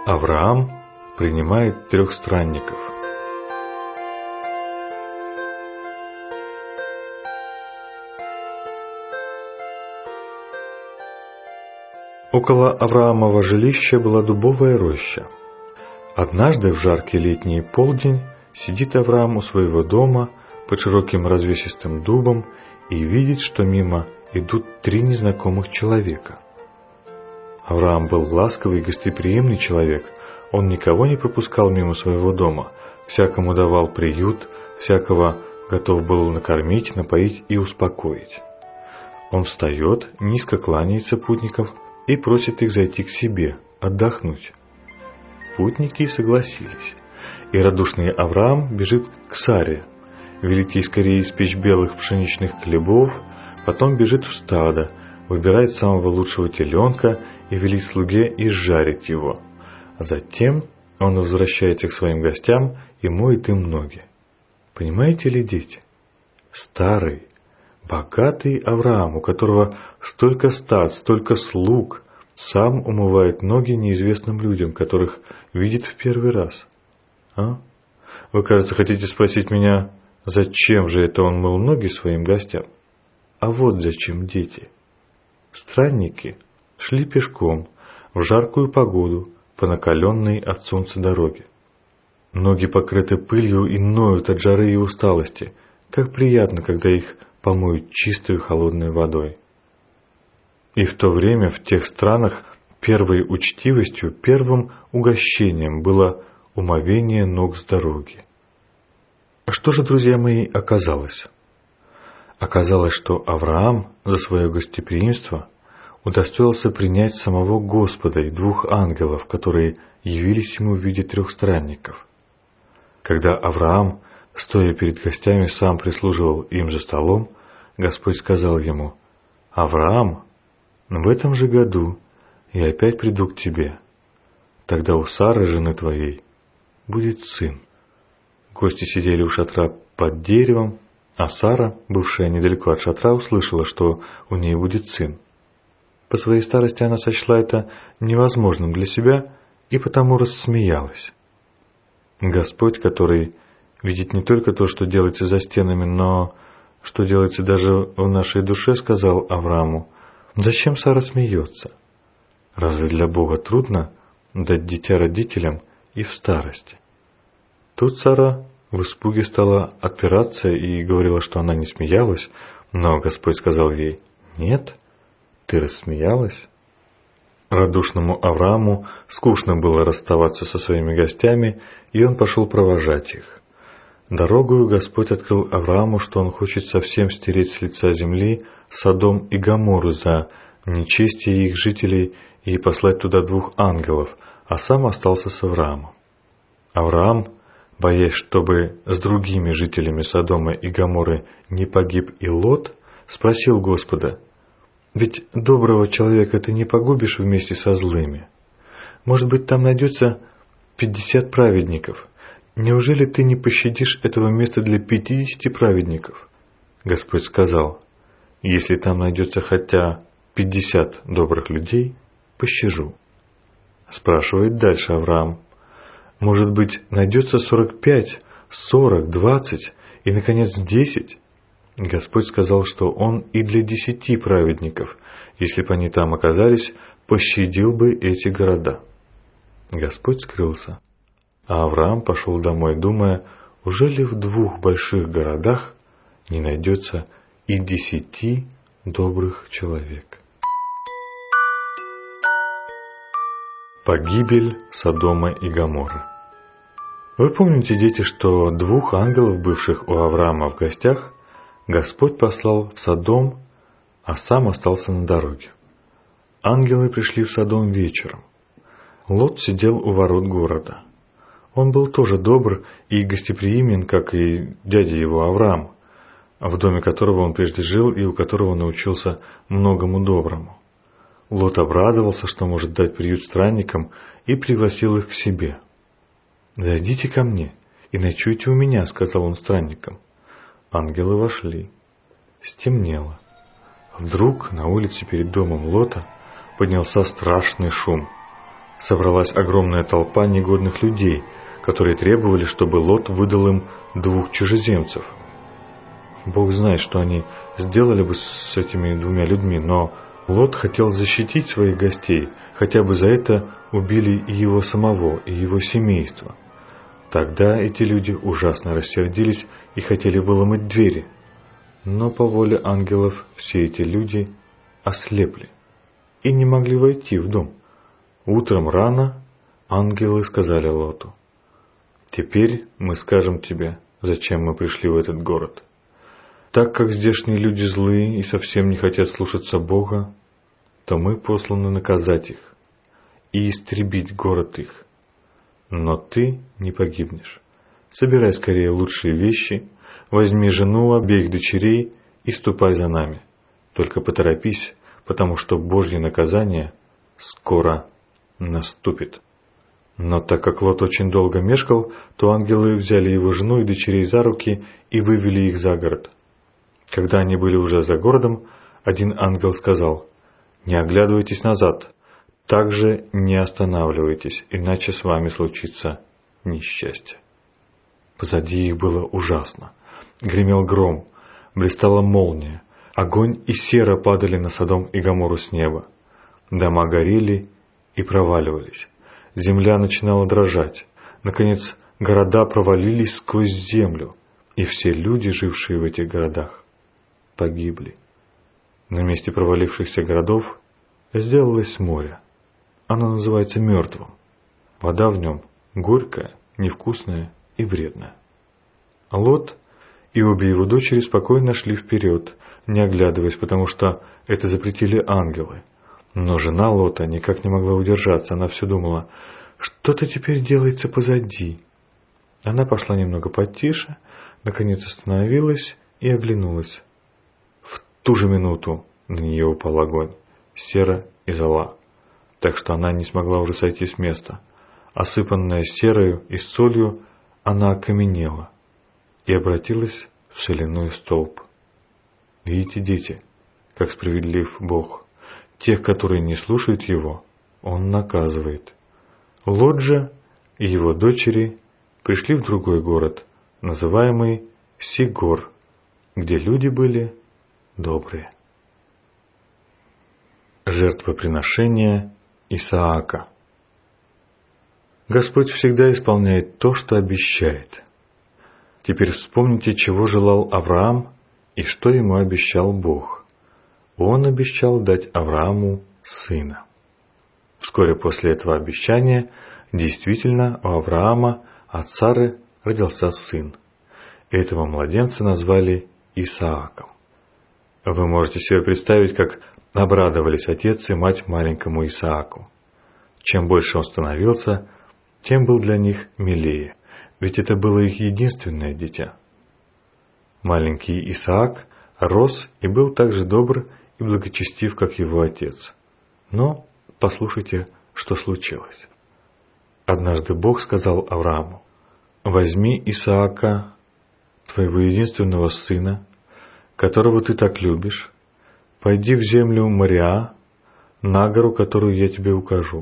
Авраам принимает 3 странников. Около Авраамова жилища была дубовая роща. Однажды в жаркий летний полдень сидит Авраам у своего дома под широким развесистым дубом и видит, что мимо идут 3 незнакомых человека. Авраам был ласковый и гостеприимный человек, он никого не пропускал мимо своего дома, всякому давал приют, всякого готов был накормить, напоить и успокоить. Он встает, низко кланяется путникам и просит их зайти к себе, отдохнуть. Путники согласились, и радушный Авраам бежит к Саре, велит ей скорее испечь белых пшеничных хлебов, потом бежит в стадо, выбирает самого лучшего теленка и велит слуге изжарить его. А затем он возвращается к своим гостям и моет им ноги. Понимаете ли, дети? Старый, богатый Авраам, у которого столько стад, столько слуг, сам умывает ноги неизвестным людям, которых видит в первый раз. А? Вы, кажется, хотите спросить меня, зачем же это он мыл ноги своим гостям? А вот зачем, дети. Странники шли пешком в жаркую погоду по накаленной от солнца дороге. Ноги покрыты пылью и ноют от жары и усталости. Как приятно, когда их помоют чистой холодной водой. И в то время в тех странах первой учтивостью, первым угощением было умывение ног с дороги. А что же, друзья мои, оказалось? Оказалось, что Авраам за свое гостеприимство удостоился принять самого Господа и 2 ангелов, которые явились ему в виде 3 странников. Когда Авраам, стоя перед гостями, сам прислуживал им за столом, Господь сказал ему: «Авраам, в этом же году я опять приду к тебе. Тогда у Сары, жены твоей, будет сын». Гости сидели у шатра под деревом, а Сара, бывшая недалеко от шатра, услышала, что у ней будет сын. По своей старости она сочла это невозможным для себя и потому рассмеялась. Господь, который видит не только то, что делается за стенами, но что делается даже в нашей душе, сказал Аврааму: «Зачем Сара смеется? Разве для Бога трудно дать дитя родителям и в старости?» Тут Сара в испуге стала отпираться и говорила, что она не смеялась, но Господь сказал ей: «Нет, ты рассмеялась». Радушному Аврааму скучно было расставаться со своими гостями, и он пошел провожать их. Дорогою Господь открыл Аврааму, что он хочет совсем стереть с лица земли Содом и Гоморру за нечестие их жителей и послать туда 2 ангелов, а сам остался с Авраамом. Авраам, боясь, чтобы с другими жителями Содома и Гоморры не погиб и Лот, спросил Господа: «Ведь доброго человека ты не погубишь вместе со злыми? Может быть, там найдется 50 праведников? Неужели ты не пощадишь этого места для 50 праведников?» Господь сказал: «Если там найдется хотя 50 добрых людей, пощажу». Спрашивает дальше Авраам: «Может быть, найдется 45, 40, 20 и, наконец, 10? Господь сказал, что Он и для 10 праведников, если бы они там оказались, пощадил бы эти города. Господь скрылся, а Авраам пошел домой, думая, уже ли в 2 больших городах не найдется и 10 добрых человек. Погибель Содома и Гоморры. Вы помните, дети, что 2 ангелов, бывших у Авраама в гостях, Господь послал в Содом, а сам остался на дороге. Ангелы пришли в Содом вечером. Лот сидел у ворот города. Он был тоже добр и гостеприимен, как и дядя его Авраам, в доме которого он прежде жил и у которого научился многому доброму. Лот обрадовался, что может дать приют странникам, и пригласил их к себе. «Зайдите ко мне и ночуйте у меня», — сказал он странникам. Ангелы вошли. Стемнело. Вдруг на улице перед домом Лота поднялся страшный шум. собралась огромная толпа негодных людей, которые требовали, чтобы Лот выдал им 2 чужеземцев. Бог знает, что они сделали бы с этими 2 людьми, но Лот хотел защитить своих гостей, хотя бы за это убили и его самого, и его семейство. Тогда эти люди ужасно рассердились и хотели выломать двери. Но по воле ангелов все эти люди ослепли и не могли войти в дом. Утром рано ангелы сказали Лоту: «Теперь мы скажем тебе, зачем мы пришли в этот город. Так как здешние люди злые и совсем не хотят слушаться Бога, то мы посланы наказать их и истребить город их. Но ты не погибнешь. Собирай скорее лучшие вещи, возьми жену, обеих дочерей и ступай за нами. Только поторопись, потому что Божье наказание скоро наступит». Но так как Лот очень долго мешкал, то ангелы взяли его жену и дочерей за руки и вывели их за город. Когда они были уже за городом, один ангел сказал: «Не оглядывайтесь назад, также не останавливайтесь, иначе с вами случится несчастье». Позади их было ужасно. Гремел гром, блистала молния, огонь и сера падали на Содом и Гоморру с неба. Дома горели и проваливались. Земля начинала дрожать. Наконец, города провалились сквозь землю, и все люди, жившие в этих городах, погибли. На месте провалившихся городов сделалось море. Оно называется Мертвым. Вода в нем горькая, невкусная и вредная. Лот и обе его дочери спокойно шли вперед, не оглядываясь, потому что это запретили ангелы. Но жена Лота никак не могла удержаться. Она все думала: что-то теперь делается позади. Она пошла немного потише, наконец остановилась и оглянулась. В ту же минуту на нее упал огонь, сера и зола, так что она не смогла уже сойти с места. Осыпанная серою и солью, она окаменела и обратилась в соляной столб. Видите, дети, как справедлив Бог. Тех, которые не слушают Его, Он наказывает. Лот же и его дочери пришли в другой город, называемый Сигор, где люди были добрые. Жертвоприношение Исаака. Господь всегда исполняет то, что обещает. Теперь вспомните, чего желал Авраам и что ему обещал Бог. Он обещал дать Аврааму сына. Вскоре после этого обещания действительно у Авраама от Сары родился сын. Этого младенца назвали Исааком. Вы можете себе представить, как обрадовались отец и мать маленькому Исааку. Чем больше он становился, тем был для них милее, ведь это было их единственное дитя. Маленький Исаак рос и был так же добр и благочестив, как его отец. Но послушайте, что случилось. Однажды Бог сказал Аврааму: «Возьми Исаака, твоего единственного сына, которого ты так любишь, пойди в землю Мориа, на гору, которую я тебе укажу.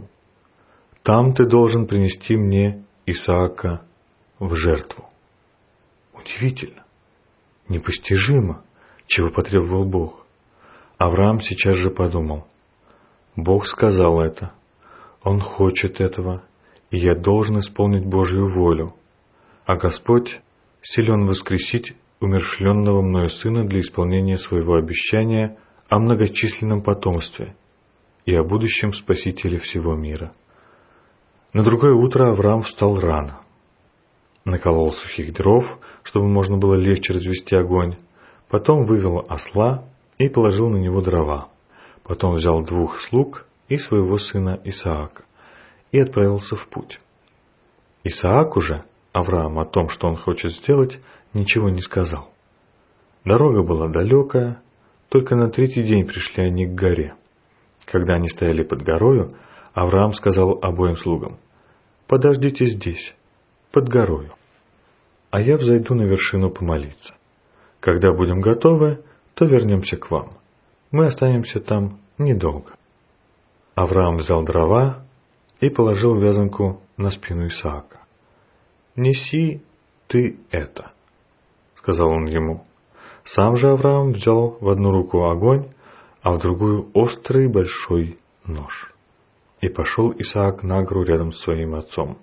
Там ты должен принести мне Исаака в жертву». Удивительно, непостижимо, чего потребовал Бог. Авраам сейчас же подумал: Бог сказал это, Он хочет этого, и я должен исполнить Божью волю. А Господь силен воскресить умерщвленного мною сына для исполнения своего обещания о многочисленном потомстве и о будущем Спасителе всего мира. На другое утро Авраам встал рано, наколол сухих дров, чтобы можно было легче развести огонь, потом вывел осла и положил на него дрова. Потом взял 2 слуг и своего сына Исаака и отправился в путь. Исааку же Авраам о том, что он хочет сделать, ничего не сказал. Дорога была далекая, только на 3-й день пришли они к горе. Когда они стояли под горою, Авраам сказал обоим слугам: «Подождите здесь, под горою, а я взойду на вершину помолиться. Когда будем готовы, то вернемся к вам. Мы останемся там недолго». Авраам взял дрова и положил вязанку на спину Исаака. «Неси ты это», — сказал он ему. Сам же Авраам взял в одну руку огонь, а в другую острый большой нож. И пошел Исаак на гору рядом с своим отцом.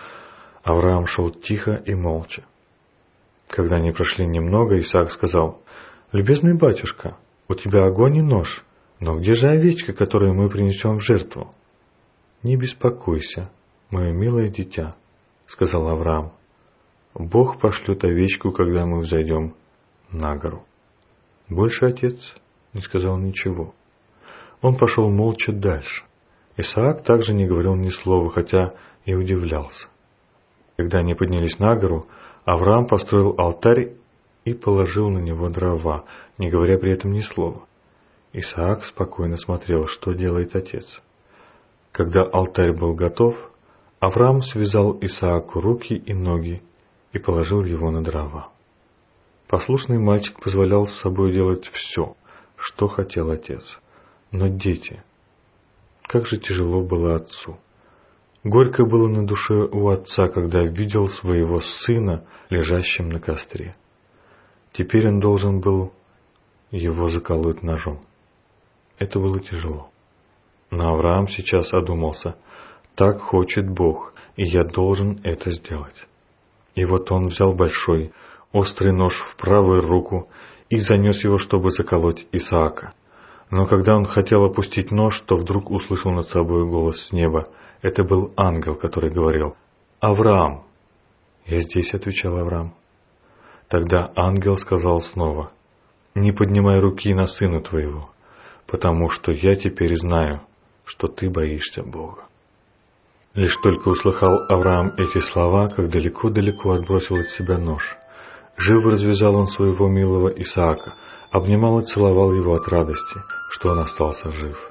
Авраам шел тихо и молча. Когда они прошли немного, Исаак сказал: «Любезный батюшка, у тебя огонь и нож, но где же овечка, которую мы принесем в жертву?» «Не беспокойся, мое милое дитя», — сказал Авраам. «Бог пошлет овечку, когда мы взойдем на гору». Больше отец не сказал ничего. Он пошел молча дальше. Исаак также не говорил ни слова, хотя и удивлялся. Когда они поднялись на гору, Авраам построил алтарь и положил на него дрова, не говоря при этом ни слова. Исаак спокойно смотрел, что делает отец. Когда алтарь был готов, Авраам связал Исааку руки и ноги и положил его на дрова. Послушный мальчик позволял с собой делать все, что хотел отец. Но дети... Как же тяжело было отцу. Горько было на душе у отца, когда видел своего сына лежащим на костре. Теперь он должен был его заколоть ножом. Это было тяжело. Но Авраам сейчас одумался: так хочет Бог, и я должен это сделать. И вот он взял большой, острый нож в правую руку и занес его, чтобы заколоть Исаака. Но когда он хотел опустить нож, то вдруг услышал над собой голос с неба. Это был ангел, который говорил: «Авраам!» «Я здесь», — отвечал Авраам. Тогда ангел сказал снова: «Не поднимай руки на сына твоего, потому что я теперь знаю, что ты боишься Бога». Лишь только услыхал Авраам эти слова, как далеко-далеко отбросил от себя нож. Живо развязал он своего милого Исаака, обнимал и целовал его от радости, что он остался жив.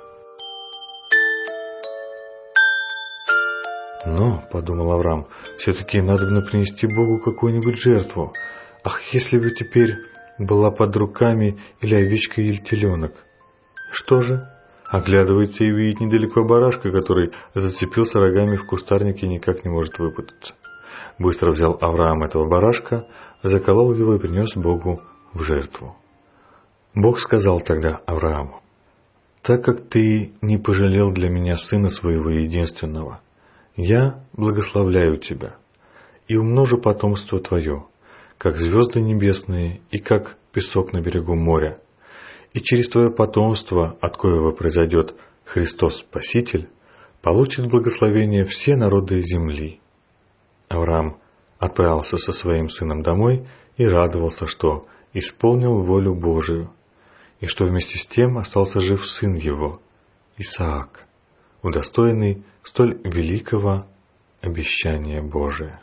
«Но, — подумал Авраам, — все-таки надобно принести Богу какую-нибудь жертву. Ах, если бы теперь была под руками или овечка, или теленок! Что же? Оглядывается и видит недалеко барашка, который зацепился рогами в кустарнике и никак не может выпутаться. Быстро взял Авраам этого барашка, заколол его и принес Богу в жертву. Бог сказал тогда Аврааму: «Так как ты не пожалел для меня сына своего единственного, я благословляю тебя и умножу потомство твое, как звезды небесные и как песок на берегу моря. И через твое потомство, от коего произойдет Христос Спаситель, получит благословение все народы земли». Авраам отправился со своим сыном домой и радовался, что исполнил волю Божию, и что вместе с тем остался жив сын его, Исаак, удостоенный столь великого обещания Божия.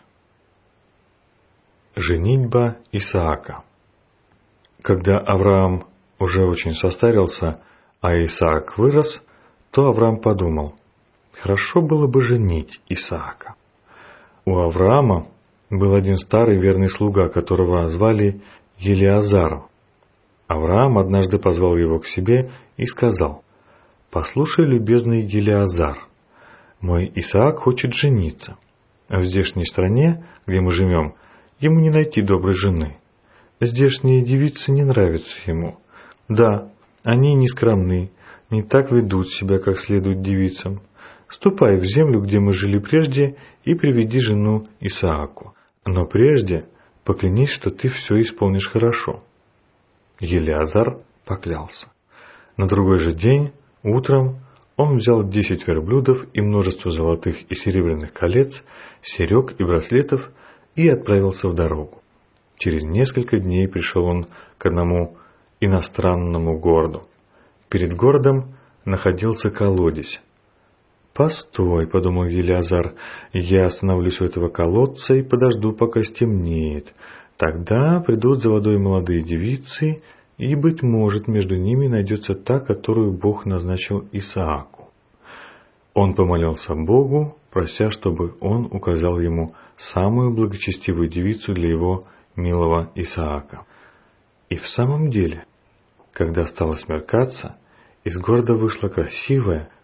Женитьба Исаака. Когда Авраам уже очень состарился, а Исаак вырос, то Авраам подумал: хорошо было бы женить Исаака. У Авраама был один старый верный слуга, которого звали Елиазар. Авраам однажды позвал его к себе и сказал: «Послушай, любезный Елиазар, мой Исаак хочет жениться. В здешней стране, где мы живем, ему не найти доброй жены. Здешние девицы не нравятся ему. Да, они не скромны, не так ведут себя, как следует девицам. Ступай в землю, где мы жили прежде, и приведи жену Исааку. Но прежде поклянись, что ты все исполнишь хорошо». Елиазар поклялся. На другой же день, утром, он взял 10 верблюдов и множество золотых и серебряных колец, серег и браслетов и отправился в дорогу. Через несколько дней пришел он к одному иностранному городу. Перед городом находился колодец. «Постой, — подумал Елиазар, — я остановлюсь у этого колодца и подожду, пока стемнеет. Тогда придут за водой молодые девицы, и, быть может, между ними найдется та, которую Бог назначил Исааку». Он помолился Богу, прося, чтобы он указал ему самую благочестивую девицу для его милого Исаака. И в самом деле, когда стало смеркаться, из города вышла красивая,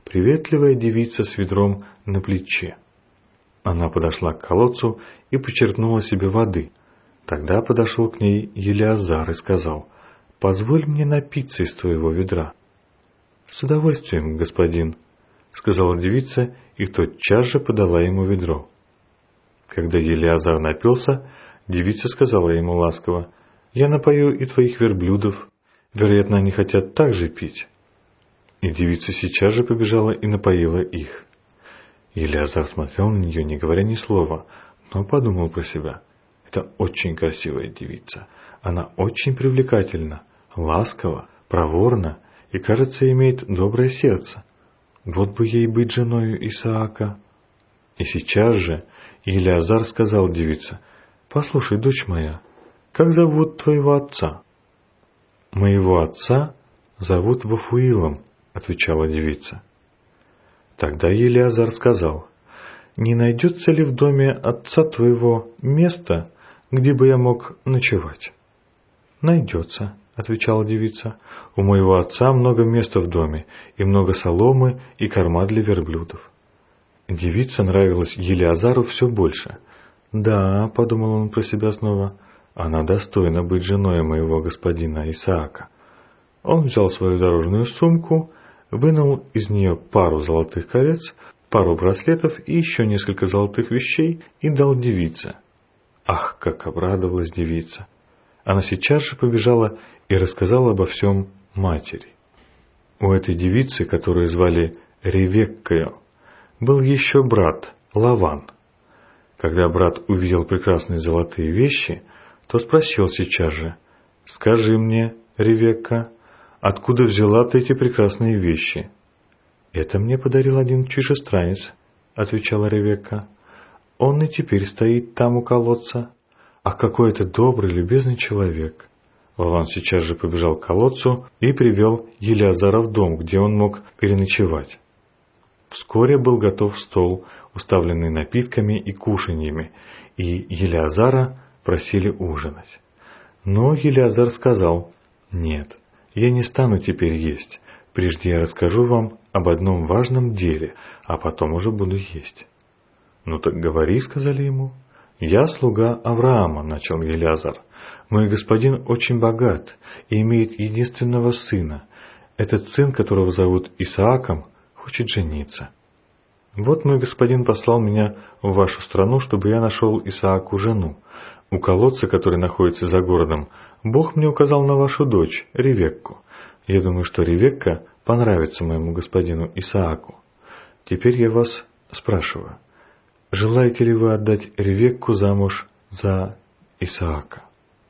приветливая девица с ведром на плече. Она подошла к колодцу и почерпнула себе воды. Тогда подошел к ней Елеазар и сказал: «Позволь мне напиться из твоего ведра». «С удовольствием, господин», — сказала девица, и тотчас же подала ему ведро. Когда Елеазар напился, девица сказала ему ласково: «Я напою и твоих верблюдов, вероятно, они хотят так же пить». И девица сейчас же побежала и напоила их. Елеазар смотрел на нее, не говоря ни слова, но подумал про себя: это очень красивая девица, она очень привлекательна, ласкова, проворна и, кажется, имеет доброе сердце. Вот бы ей быть женою Исаака. И сейчас же Елеазар сказал девице: «Послушай, дочь моя, как зовут твоего отца?» «Моего отца зовут Вафуилом», — отвечала девица. Тогда Елеазар сказал: «Не найдется ли в доме отца твоего места, где бы я мог ночевать?» «Найдется», — отвечала девица. «У моего отца много места в доме, и много соломы, и корма для верблюдов». Девица нравилась Елеазару все больше. «Да», — подумал он про себя снова, — «она достойна быть женой моего господина Исаака». Он взял свою дорожную сумку, вынул из нее пару золотых колец, пару браслетов и еще несколько золотых вещей и дал девице. Ах, как обрадовалась девица! Она сейчас же побежала и рассказала обо всем матери. У этой девицы, которую звали Ревеккою, был еще брат Лаван. Когда брат увидел прекрасные золотые вещи, то спросил сейчас же: «Скажи мне, Ревекка, откуда взяла ты эти прекрасные вещи?» «Это мне подарил один чужестранец», — отвечала Ревекка. «Он и теперь стоит там у колодца. Ах, какой это добрый, любезный человек!» Лаван сейчас же побежал к колодцу и привел Елеазара в дом, где он мог переночевать. Вскоре был готов стол, уставленный напитками и кушаньями, и Елеазара просили ужинать. Но Елеазар сказал: «Нет, я не стану теперь есть. Прежде я расскажу вам об одном важном деле, а потом уже буду есть». «Ну так говори», — сказали ему. «Я слуга Авраама», — начал Елеазар. «Мой господин очень богат и имеет единственного сына. Этот сын, которого зовут Исааком, хочет жениться. Вот мой господин послал меня в вашу страну, чтобы я нашел Исааку жену. У колодца, который находится за городом, Бог мне указал на вашу дочь, Ревекку. Я думаю, что Ревекка понравится моему господину Исааку. Теперь я вас спрашиваю, желаете ли вы отдать Ревекку замуж за Исаака?»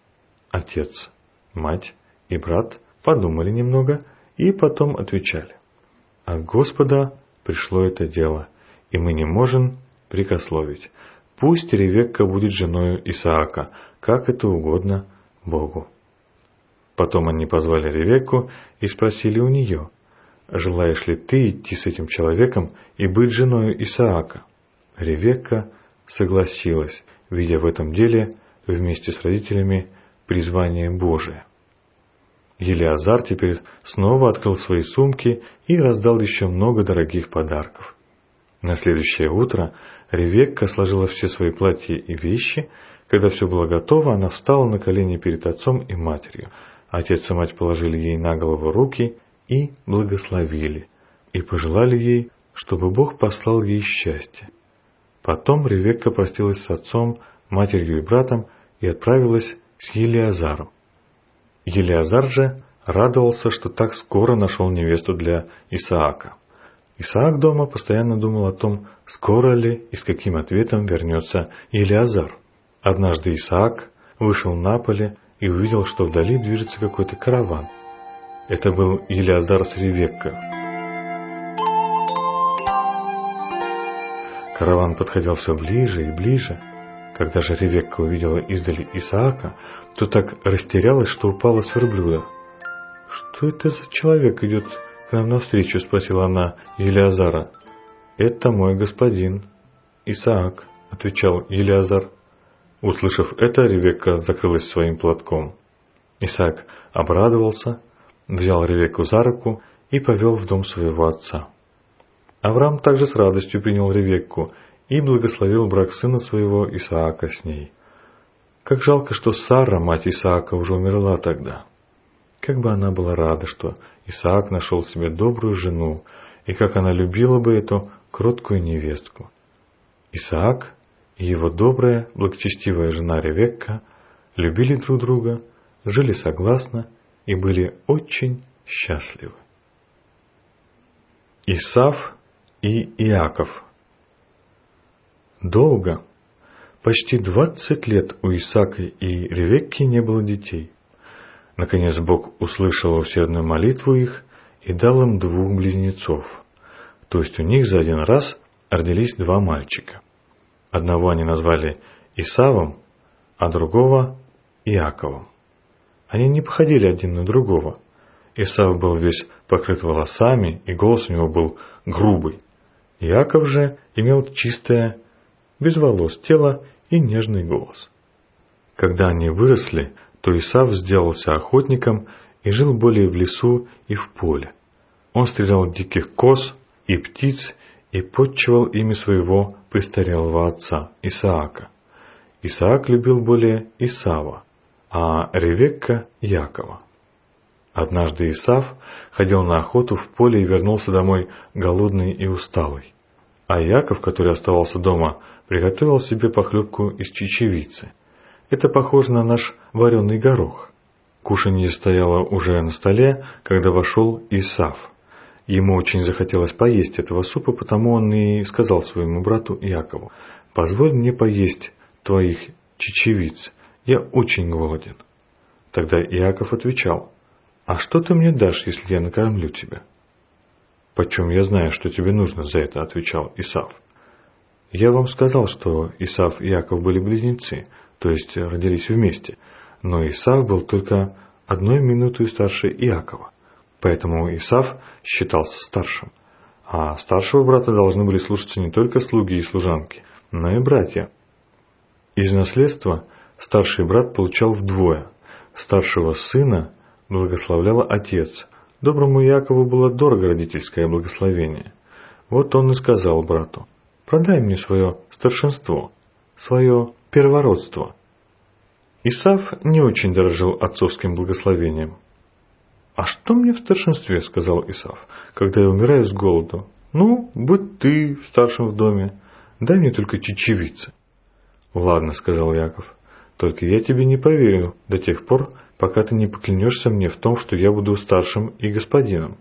Отец, мать и брат подумали немного и потом отвечали: «От Господа пришло это дело, и мы не можем прекословить. Пусть Ревекка будет женою Исаака, как это угодно Богу». Потом они позвали Ревекку и спросили у нее: «Желаешь ли ты идти с этим человеком и быть женою Исаака?» Ревекка согласилась, видя в этом деле вместе с родителями призвание Божие. Елеазар теперь снова открыл свои сумки и раздал еще много дорогих подарков. На следующее утро Ревекка сложила все свои платья и вещи. Когда все было готово, она встала на колени перед отцом и матерью. Отец и мать положили ей на голову руки и благословили, и пожелали ей, чтобы Бог послал ей счастье. Потом Ревекка простилась с отцом, матерью и братом и отправилась к Елеазару. Елеазар же радовался, что так скоро нашел невесту для Исаака. Исаак дома постоянно думал о том, скоро ли и с каким ответом вернется Елеазар. Однажды Исаак вышел на поле и увидел, что вдали движется какой-то караван. Это был Елеазар с Ревеккой. Караван подходил все ближе и ближе. Когда же Ревекка увидела издали Исаака, то так растерялась, что упала с верблюда. «Что это за человек идет к нам навстречу?» — спросила она Елеазара. «Это мой господин Исаак», — отвечал Елеазар. Услышав это, Ревекка закрылась своим платком. Исаак обрадовался, взял Ревекку за руку и повел в дом своего отца. Авраам также с радостью принял Ревекку и благословил брак сына своего Исаака с ней. Как жалко, что Сара, мать Исаака, уже умерла тогда. Как бы она была рада, что Исаак нашел себе добрую жену, и как она любила бы эту кроткую невестку. Исаак и его добрая, благочестивая жена Ревекка любили друг друга, жили согласно и были очень счастливы. Исав и Иаков. Долго, почти 20 лет у Исаака и Ревекки не было детей. Наконец Бог услышал усердную молитву их и дал им 2 близнецов. То есть у них за один раз родились 2 мальчика. Одного они назвали Исавом, а другого Иаковом. Они не походили один на другого. Исав был весь покрыт волосами, и голос у него был грубый. Иаков же имел чистое, без волос тело и нежный голос. Когда они выросли, то Исав сделался охотником и жил более в лесу и в поле. Он стрелял диких коз и птиц и подчивал ими своего престарелого отца Исаака. Исаак любил более Исава, а Ревекка – Иакова. Однажды Исав ходил на охоту в поле и вернулся домой голодный и усталый. А Иаков, который оставался дома, приготовил себе похлебку из чечевицы. Это похоже на наш вареный горох. Кушанье стояло уже на столе, когда вошел Исав. Ему очень захотелось поесть этого супа, потому он и сказал своему брату Иакову: «Позволь мне поесть твоих чечевиц, я очень голоден». Тогда Иаков отвечал: «А что ты мне дашь, если я накормлю тебя?» «Почем я знаю, что тебе нужно за это?» — отвечал Исав. «Я вам сказал, что Исав и Иаков были близнецы, то есть родились вместе, но Исав был только 1 минуту старше Иакова, поэтому Исав считался старшим, а старшего брата должны были слушаться не только слуги и служанки, но и братья. Из наследства старший брат получал вдвое, старшего сына благословлял отец. Доброму Иакову было дорого родительское благословение. Вот он и сказал брату: «Продай мне свое старшинство, свое первородство». Исав не очень дорожил отцовским благословением. «А что мне в старшинстве?» — сказал Исав, — «когда я умираю с голоду? Ну, будь ты старшим в доме, дай мне только чечевицы». «Ладно», — сказал Иаков, — «только я тебе не поверю до тех пор, пока ты не поклянешься мне в том, что я буду старшим и господином».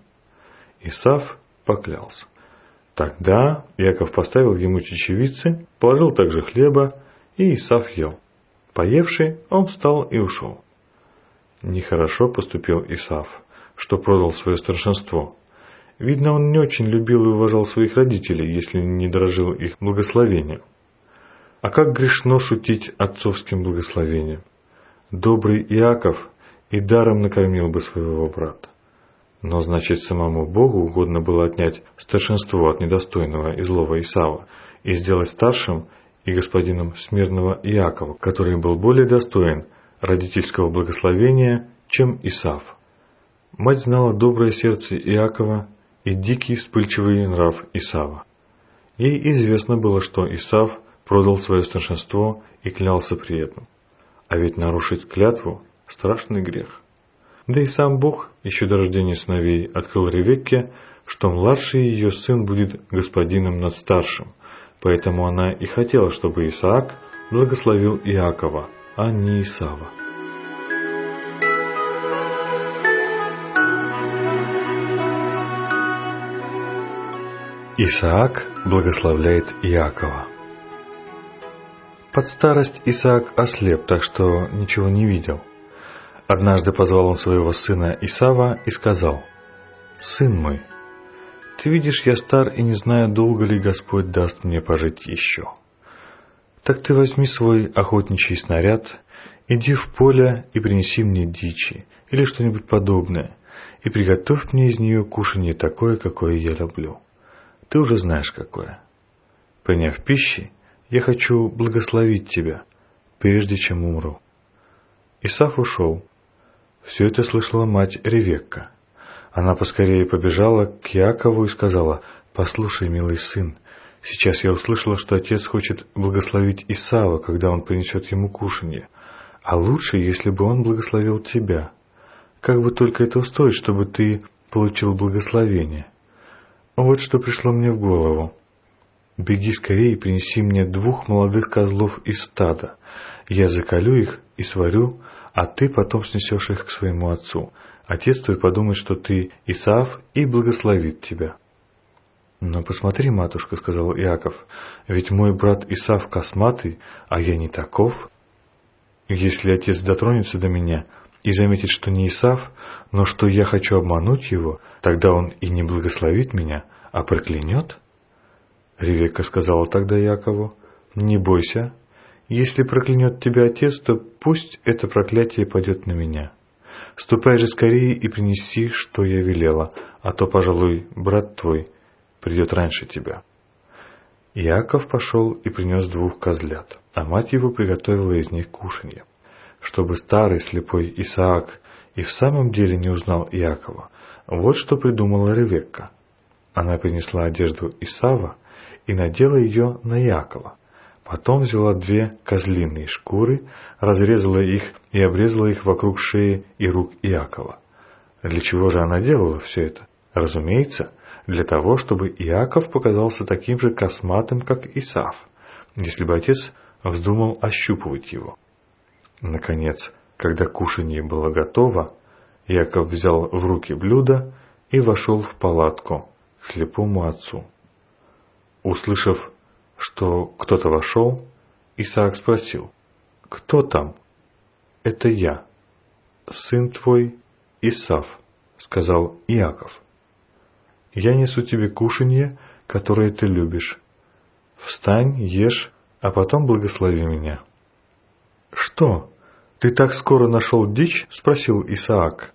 Исав поклялся. Тогда Иаков поставил ему чечевицы, положил также хлеба, и Исав ел. Поевший, он встал и ушел. Нехорошо поступил Исав, что продал свое старшинство. Видно, он не очень любил и уважал своих родителей, если не дорожил их благословением. А как грешно шутить отцовским благословением! Добрый Иаков и даром накормил бы своего брата. Но, значит, самому Богу угодно было отнять старшинство от недостойного и злого Исава и сделать старшим и господином смиренного Иакова, который был более достоин родительского благословения, чем Исав. Мать знала доброе сердце Иакова и дикий вспыльчивый нрав Исава. Ей известно было, что Исав продал свое старшинство и клялся при этом. А ведь нарушить клятву – страшный грех. Да и сам Бог еще до рождения сыновей открыл Ревекке, что младший ее сын будет господином над старшим, поэтому она и хотела, чтобы Исаак благословил Иакова, а не Исава. Исаак благословляет Иакова. Под старость Исаак ослеп, так что ничего не видел. Однажды позвал он своего сына Исава и сказал: «Сын мой, ты видишь, я стар и не знаю, долго ли Господь даст мне пожить еще. Так ты возьми свой охотничий снаряд, иди в поле и принеси мне дичи или что-нибудь подобное, и приготовь мне из нее кушанье такое, какое я люблю. Ты уже знаешь, какое. Приняв пищи, я хочу благословить тебя, прежде чем умру». Исав ушел. Все это слышала мать Ревекка. Она поскорее побежала к Иакову и сказала: «Послушай, милый сын, сейчас я услышала, что отец хочет благословить Исава, когда он принесет ему кушанье. А лучше, если бы он благословил тебя. Как бы только это устроить, чтобы ты получил благословение? Вот что пришло мне в голову. Беги скорее и принеси мне 2 молодых козлов из стада. Я заколю их и сварю, а ты потом снесешь их к своему отцу. Отец твой подумает, что ты Исав, и благословит тебя». «Но посмотри, матушка, — сказал Иаков, — ведь мой брат Исав косматый, а я не таков. Если отец дотронется до меня и заметит, что не Исав, но что я хочу обмануть его, тогда он и не благословит меня, а проклянет». Ревекка сказала тогда Иакову: «Не бойся, если проклянет тебя отец, то пусть это проклятие пойдет на меня. Ступай же скорее и принеси, что я велела, а то, пожалуй, брат твой придет раньше тебя». Иаков пошел и принес 2 козлят, а мать его приготовила из них кушанье. Чтобы старый слепой Исаак и в самом деле не узнал Иакова, вот что придумала Ревекка. Она принесла одежду Исава и надела ее на Иакова. Потом взяла 2 козлиные шкуры, разрезала их и обрезала их вокруг шеи и рук Иакова. Для чего же она делала все это? Разумеется, для того, чтобы Иаков показался таким же косматым, как Исав, если бы отец вздумал ощупывать его. Наконец, когда кушанье было готово, Иаков взял в руки блюдо и вошел в палатку к слепому отцу. Услышав, что кто-то вошел, Исаак спросил: «Кто там?» «Это я, сын твой Исав», — сказал Иаков. «Я несу тебе кушанье, которое ты любишь. Встань, ешь, а потом благослови меня». «Что, ты так скоро нашел дичь?» — спросил Исаак.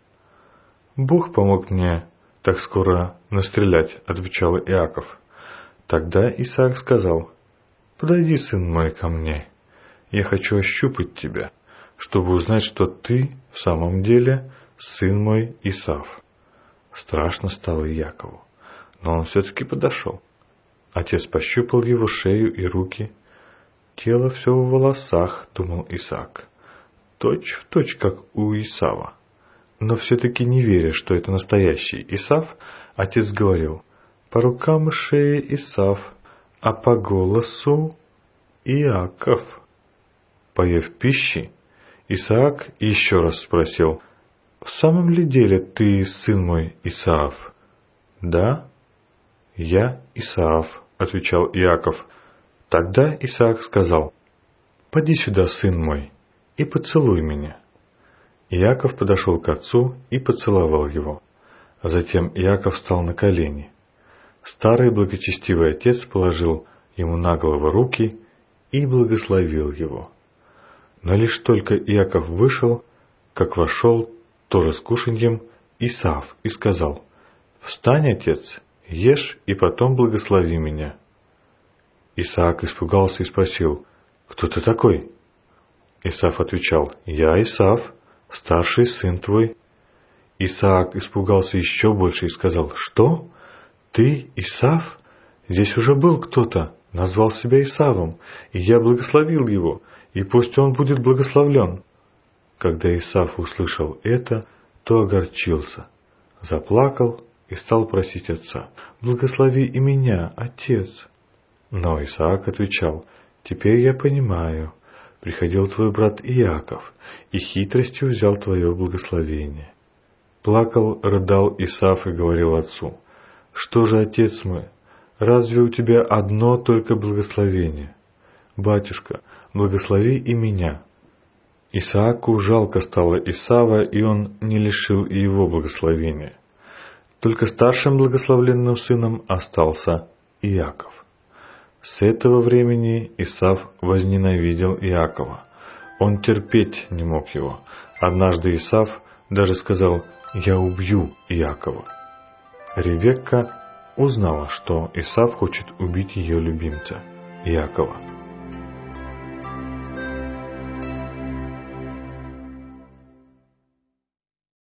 «Бог помог мне так скоро настрелять», — отвечал Иаков. Тогда Исаак сказал: «Подойди, сын мой, ко мне. Я хочу ощупать тебя, чтобы узнать, что ты в самом деле сын мой Исав». Страшно стало Иакову, но он все-таки подошел. Отец пощупал его шею и руки. «Тело все в волосах», — думал Исаак, — «точь в точь, как у Исава». Но все-таки не веря, что это настоящий Исав, отец говорил: «По рукам и шее Исав, а по голосу Иаков». Поев пищи, Исаак еще раз спросил: «В самом ли деле ты сын мой Исаав?» «Да, я Исаав», — отвечал Иаков. Тогда Исаак сказал: «Поди сюда, сын мой, и поцелуй меня». Иаков подошел к отцу и поцеловал его. Затем Иаков встал на колени. Старый благочестивый отец положил ему на голову руки и благословил его. Но лишь только Иаков вышел, как вошел, тоже с кушаньем, Исав, и сказал: «Встань, отец, ешь и потом благослови меня». Исаак испугался и спросил: «Кто ты такой?» Исав отвечал: «Я Исав, старший сын твой». Исаак испугался еще больше и сказал: «Что? Ты Исав? Здесь уже был кто-то, назвал себя Исавом, и я благословил его, и пусть он будет благословлен». Когда Исав услышал это, то огорчился, заплакал и стал просить отца: «Благослови и меня, отец». Но Исаак отвечал: «Теперь я понимаю, приходил твой брат Иаков и хитростью взял твое благословение». Плакал, рыдал Исав и говорил отцу: «Что же, отец мой, разве у тебя одно только благословение? Батюшка, благослови и меня». Исааку жалко стало Исава, и он не лишил и его благословения. Только старшим благословленным сыном остался Иаков. С этого времени Исав возненавидел Иакова. Он терпеть не мог его. Однажды Исав даже сказал: «Я убью Иакова». Ревекка узнала, что Исав хочет убить ее любимца Иакова.